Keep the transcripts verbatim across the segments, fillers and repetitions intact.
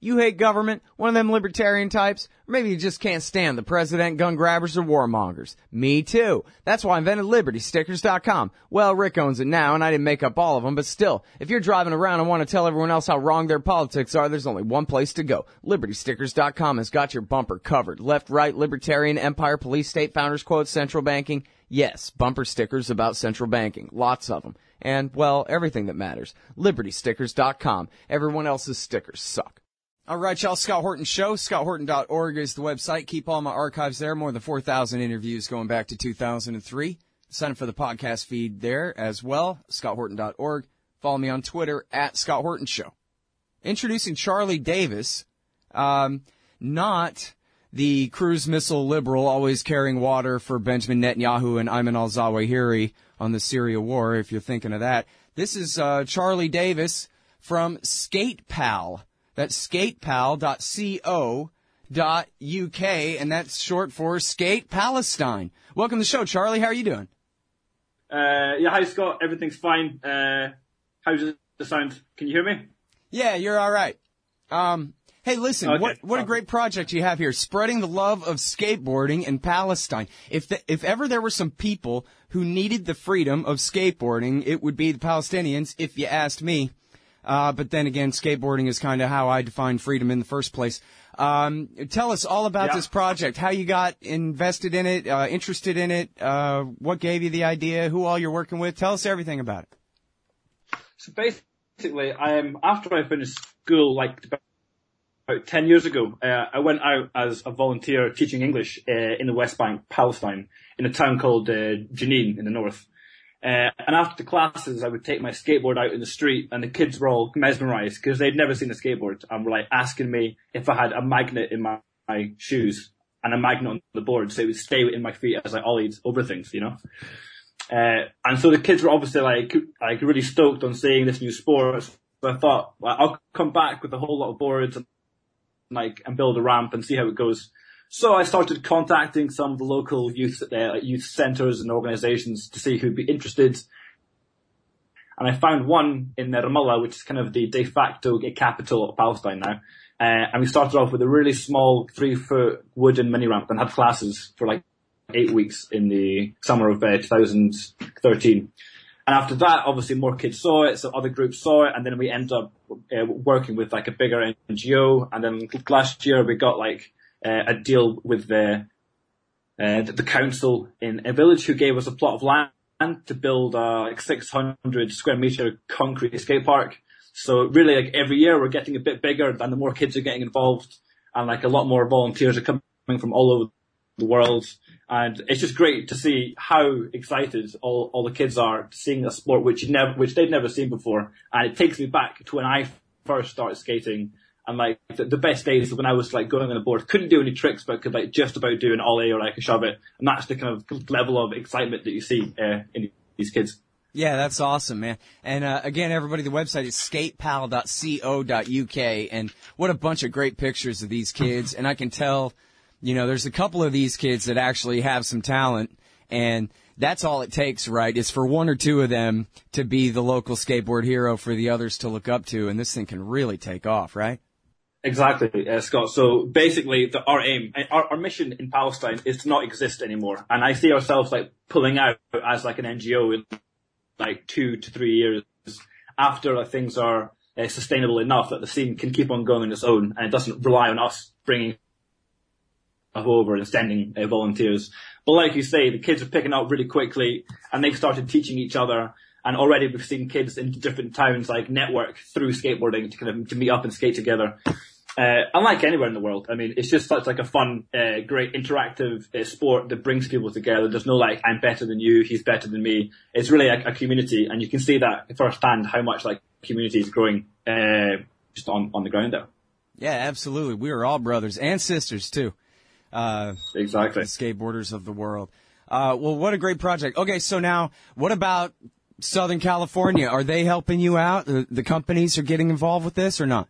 You hate government, one of them libertarian types, or maybe you just can't stand the president, gun grabbers, or warmongers. Me too. That's why I invented Liberty Stickers dot com. Well, Rick owns it now, and I didn't make up all of them, but still, if you're driving around and want to tell everyone else how wrong their politics are, there's only one place to go. Liberty Stickers dot com has got your bumper covered. Left, right, libertarian, empire, police, state, founders, quotes, central banking. Yes, bumper stickers about central banking. Lots of them. And, well, everything that matters. Liberty Stickers dot com. Everyone else's stickers suck. All right, y'all, Scott Horton Show. Scott Horton dot org is the website. Keep all my archives there. More than four thousand interviews going back to two thousand three. Sign up for the podcast feed there as well, Scott Horton dot org. Follow me on Twitter, at Scott Horton Show. Introducing Charlie Davis, um, not the cruise missile liberal always carrying water for Benjamin Netanyahu and Ayman al-Zawahiri on the Syria war, if you're thinking of that. This is uh, Charlie Davis from SkatePal. That's skatepal dot co dot uk, and that's short for Skate Palestine. Welcome to the show, Charlie. How are you doing? Uh, yeah, hi, Scott. Everything's fine. Uh, how does it sound? Can you hear me? Yeah, you're all right. Um, hey, listen, okay. what what a great project you have here, spreading the love of skateboarding in Palestine. If the, if ever there were some people who needed the freedom of skateboarding, it would be the Palestinians, if you asked me. Uh, but then again, skateboarding is kind of how I define freedom in the first place. Um, tell us all about yeah. this project, how you got invested in it, uh, interested in it, uh, what gave you the idea, who all you're working with. Tell us everything about it. So basically, um, after I finished school, like about ten years ago, uh, I went out as a volunteer teaching English uh, in the West Bank, Palestine, in a town called uh, Jenin in the north. Uh, and after the classes, I would take my skateboard out in the street, and the kids were all mesmerized because they'd never seen a skateboard, and were like asking me if I had a magnet in my, my shoes and a magnet on the board, so it would stay in my feet as I ollied over things, you know. Uh, and so the kids were obviously like like really stoked on seeing this new sport. So I thought, well, I'll come back with a whole lot of boards and like and build a ramp and see how it goes. So I started contacting some of the local youth uh, youth centres and organisations to see who'd be interested. And I found one in Ramallah, which is kind of the de facto capital of Palestine now. Uh, and we started off with a really small three-foot wooden mini-ramp and had classes for like eight weeks in the summer of uh, two thousand thirteen. And after that, obviously more kids saw it, so other groups saw it, and then we ended up uh, working with like a bigger N G O. And then last year we got like Uh, a deal with the, uh, the council in a village who gave us a plot of land to build a like six hundred square meter concrete skate park. So really, like every year we're getting a bit bigger, and the more kids are getting involved, and like a lot more volunteers are coming from all over the world. And it's just great to see how excited all, all the kids are seeing a sport which you never, which they'd never seen before. And it takes me back to when I first started skating. And like the, the best days when I was like going on the board, couldn't do any tricks, but could like just about do an ollie or like a shove it. And that's the kind of level of excitement that you see uh, in these kids. Yeah, that's awesome, man. And uh, again, everybody, the website is skatepal dot co dot uk. And what a bunch of great pictures of these kids. And I can tell, you know, there's a couple of these kids that actually have some talent. And that's all it takes, right, is for one or two of them to be the local skateboard hero for the others to look up to. And this thing can really take off, right? Exactly, uh, Scott. So basically, the, our aim, our, our mission in Palestine is to not exist anymore. And I see ourselves like pulling out as like an N G O in like two to three years after like, things are uh, sustainable enough that the scene can keep on going on its own, and it doesn't rely on us bringing over and sending uh, volunteers. But like you say, the kids are picking up really quickly, and they've started teaching each other. And already we've seen kids in different towns like network through skateboarding to kind of to meet up and skate together. Uh, unlike anywhere in the world. I mean, it's just such like a fun, uh, great interactive uh, sport that brings people together. There's no like, I'm better than you, he's better than me. It's really like a community, and you can see that firsthand how much like community is growing, uh, just on, on the ground there. Yeah, absolutely. We are all brothers and sisters too. Uh, exactly. The skateboarders of the world. Uh, well, what a great project. Okay. So now what about Southern California? Are they helping you out? The, the companies are getting involved with this or not?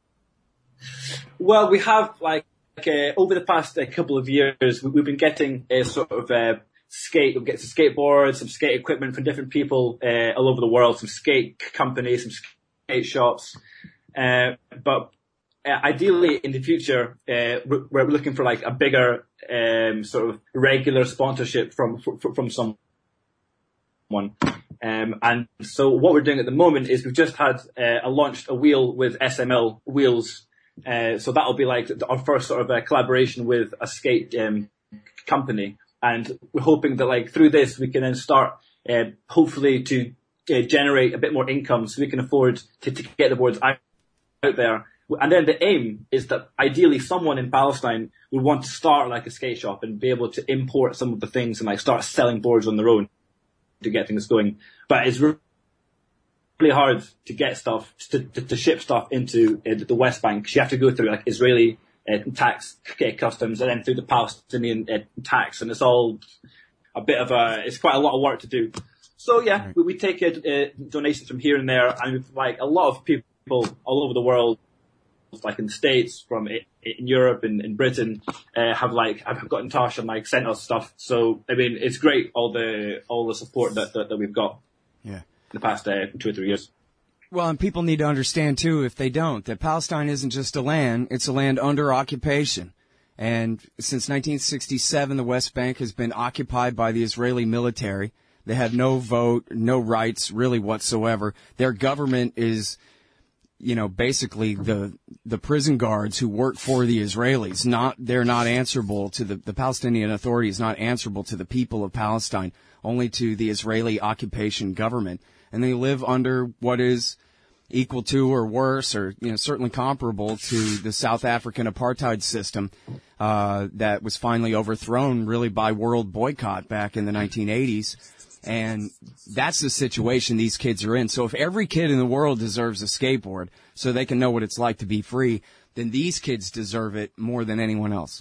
Well, we have, like, uh, over the past uh, couple of years, we've been getting uh, sort of uh, skate, we get some skateboards, some skate equipment from different people uh, all over the world, some skate companies, some skate shops. Uh, but uh, ideally in the future, uh, we're, we're looking for like a bigger um, sort of regular sponsorship from from, from someone. Um, and so what we're doing at the moment is we've just had uh, a launched a wheel with S M L wheels. Uh, so that'll be like our first sort of uh, collaboration with a skate um, company. And we're hoping that like through this we can then start uh, hopefully to uh, generate a bit more income so we can afford to, to get the boards out, out there. And then the aim is that ideally someone in Palestine would want to start like a skate shop and be able to import some of the things and like start selling boards on their own to get things going. But it's really hard to get stuff, to, to, to ship stuff into uh, the West Bank, because you have to go through like Israeli uh, tax uh, customs and then through the Palestinian uh, tax, and it's all a bit of a, it's quite a lot of work to do. So yeah, right. we, we take uh, uh, donations from here and there, and we've, like a lot of people all over the world, like in the States, from in Europe and in Britain, uh, have like have got in touch and like sent us stuff. So I mean, it's great all the all the support that that, that we've got. Yeah. In the past uh, two or three years. Well, and people need to understand too, if they don't, that Palestine isn't just a land; it's a land under occupation. And since nineteen sixty-seven, the West Bank has been occupied by the Israeli military. They have no vote, no rights really whatsoever. Their government is, you know, basically the the prison guards who work for the Israelis. Not they're not answerable to the the Palestinian Authority is not answerable to the people of Palestine, only to the Israeli occupation government. And they live under what is equal to or worse, or you know, certainly comparable to the South African apartheid system uh that was finally overthrown really by world boycott back in the nineteen eighties. And that's the situation these kids are in. So if every kid in the world deserves a skateboard so they can know what it's like to be free, then these kids deserve it more than anyone else.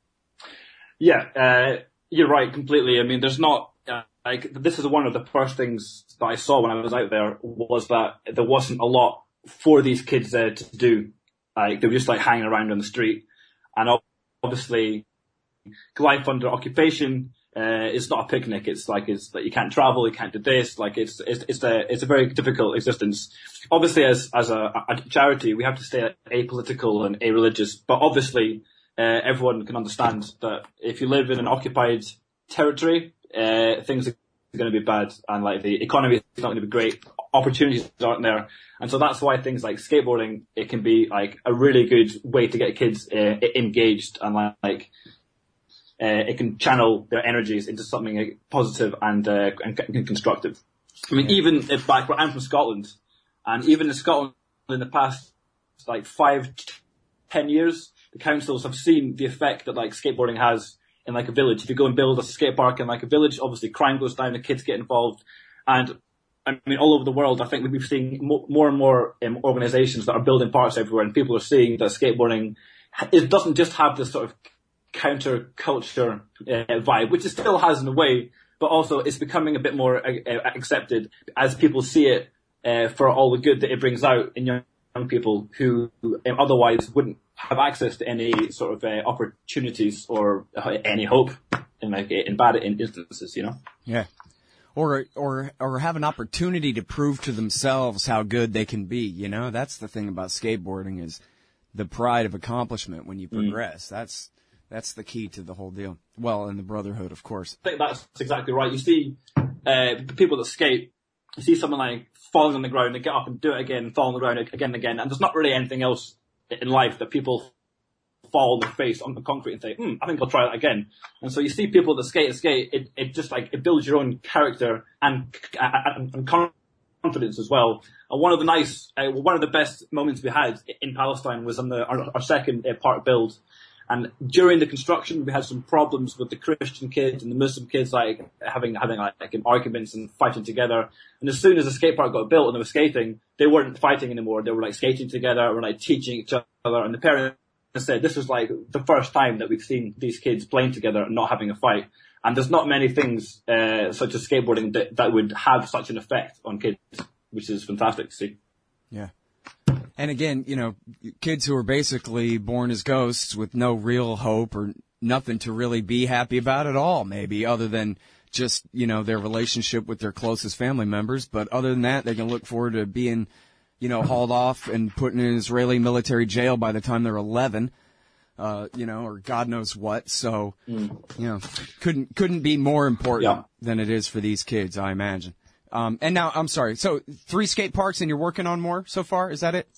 Yeah, uh, you're right completely. I mean, there's not, uh, like, this is one of the first things that I saw when I was out there, was that there wasn't a lot for these kids uh, to do. Like, they were just like hanging around on the street. And obviously, life under occupation, Uh, it's not a picnic. It's like, it's like you can't travel, you can't do this. Like it's, it's, it's a, it's a very difficult existence. Obviously, as, as a, a charity, we have to stay apolitical and a-religious, but obviously, uh, everyone can understand that if you live in an occupied territory, uh, things are going to be bad, and like the economy is not going to be great. Opportunities aren't there. And so that's why things like skateboarding, it can be like a really good way to get kids, uh, engaged and like, Uh, it can channel their energies into something uh, positive and, uh, and, and constructive. I mean, even if back, I'm from Scotland, and even in Scotland in the past, like five, ten years, the councils have seen the effect that like skateboarding has in like a village. If you go and build a skate park in like a village, obviously crime goes down, the kids get involved, and I mean, all over the world, I think we've been seeing mo- more and more um, organizations that are building parks everywhere, and people are seeing that skateboarding, it doesn't just have this sort of counter-culture uh, vibe, which it still has in a way, but also it's becoming a bit more uh, accepted as people see it uh, for all the good that it brings out in young, young people who um, otherwise wouldn't have access to any sort of uh, opportunities or uh, any hope in like in bad instances, you know? Yeah. Or, or, or have an opportunity to prove to themselves how good they can be, you know? That's the thing about skateboarding, is the pride of accomplishment when you progress. Mm. That's, That's the key to the whole deal. Well, and the brotherhood, of course. I think that's exactly right. You see uh, people that skate, you see someone like falling on the ground, they get up and do it again, and fall on the ground again and again. And there's not really anything else in life that people fall on their face on the concrete and say, hmm, I think I'll try that again. And so you see people that skate and skate, it, it just like, it builds your own character and, and, and confidence as well. And one of the nice, uh, one of the best moments we had in Palestine was on the, our, our second uh, part build. And during the construction, we had some problems with the Christian kids and the Muslim kids, like having having like, like arguments and fighting together. And as soon as the skate park got built and they were skating, they weren't fighting anymore. They were like skating together, or like teaching each other. And the parents said this was like the first time that we've seen these kids playing together and not having a fight. And there's not many things uh, such as skateboarding that that would have such an effect on kids, which is fantastic to see. Yeah. And again, you know, kids who are basically born as ghosts with no real hope or nothing to really be happy about at all, maybe, other than just, you know, their relationship with their closest family members. But other than that, they can look forward to being you know, hauled off and put in an Israeli military jail by the time they're eleven, uh, you know, or God knows what. So, mm. you know, couldn't, couldn't be more important yeah. than it is for these kids, I imagine. Um, and now, I'm sorry. So three skate parks and you're working on more so far? Is that it?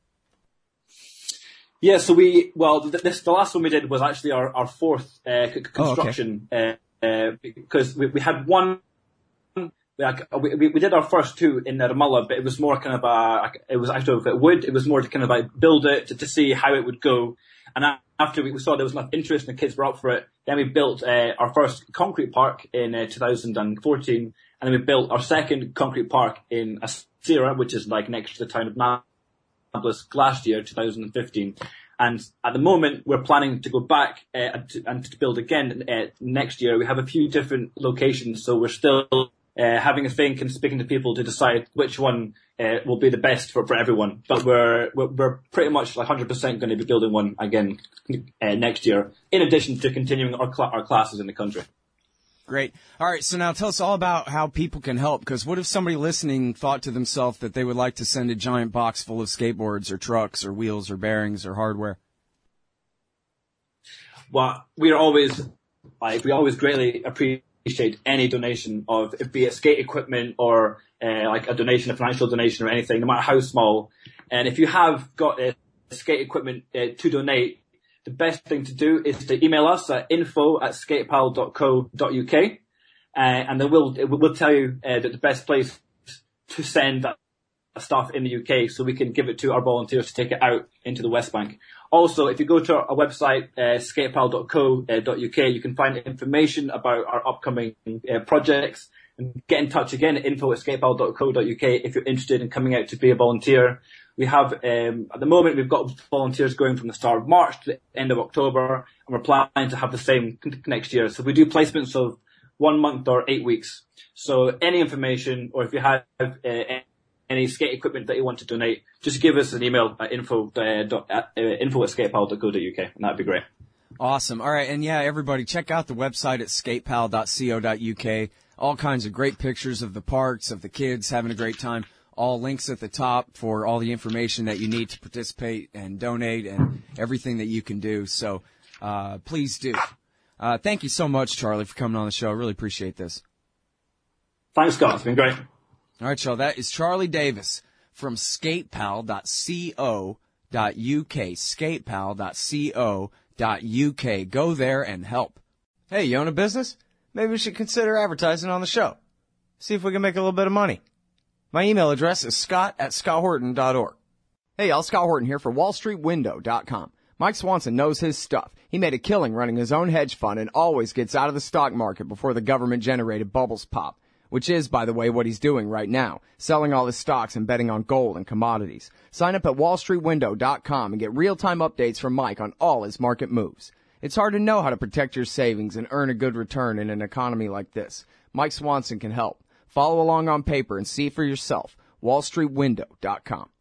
Yeah, so we, well, this, the last one we did was actually our, our fourth, uh, c- construction, oh, okay. uh, uh, because we, we had one, like, we, we did our first two in Ramallah, but it was more kind of a, it was actually of wood, it was more to kind of like build it, to, to see how it would go. And after we saw there was enough interest and the kids were up for it, then we built, uh, our first concrete park in uh, two thousand fourteen, and then we built our second concrete park in Asira, which is like next to the town of Nablus last year, two thousand fifteen. And at the moment, we're planning to go back uh, and, to, and to build again uh, next year. We have a few different locations, so we're still uh, having a think and speaking to people to decide which one uh, will be the best for, for everyone. But we're, we're we're pretty much like one hundred percent going to be building one again uh, next year, in addition to continuing our cl- our classes in the country. Great. All right. So now tell us all about how people can help. Because what if somebody listening thought to themselves that they would like to send a giant box full of skateboards or trucks or wheels or bearings or hardware? Well, we are always, like, we always greatly appreciate any donation of, if be it skate equipment or uh, like a donation, a financial donation or anything, no matter how small. And if you have got uh, skate equipment uh, to donate, the best thing to do is to email us at info at skatepal dot co dot uk, uh, and then we'll we'll tell you uh, that the best place to send that stuff in the U K, so we can give it to our volunteers to take it out into the West Bank. Also, if you go to our, our website, uh, skatepal dot co dot uk, you can find information about our upcoming uh, projects, and get in touch again at info at skatepal dot co dot uk if you're interested in coming out to be a volunteer. We have, um, at the moment, we've got volunteers going from the start of March to the end of October, and we're planning to have the same next year. So we do placements of one month or eight weeks. So any information, or if you have uh, any skate equipment that you want to donate, just give us an email at info, uh, dot, uh, info at skatepal dot co dot uk, and that'd be great. Awesome. All right. And yeah, everybody check out the website at skatepal dot co dot uk. All kinds of great pictures of the parks, of the kids having a great time. All links at the top for all the information that you need to participate and donate and everything that you can do. So, uh, please do. Uh, thank you so much, Charlie, for coming on the show. I really appreciate this. Thanks, Scott. It's been great. All right, y'all. That is Charlie Davis from skatepal dot co dot uk. skatepal dot co dot uk. Go there and help. Hey, you own a business? Maybe we should consider advertising on the show. See if we can make a little bit of money. My email address is scott at scott horton dot org. Hey, y'all, Scott Horton here for wall street window dot com. Mike Swanson knows his stuff. He made a killing running his own hedge fund and always gets out of the stock market before the government-generated bubbles pop, which is, by the way, what he's doing right now, selling all his stocks and betting on gold and commodities. Sign up at wall street window dot com and get real-time updates from Mike on all his market moves. It's hard to know how to protect your savings and earn a good return in an economy like this. Mike Swanson can help. Follow along on paper and see for yourself. wall street window dot com.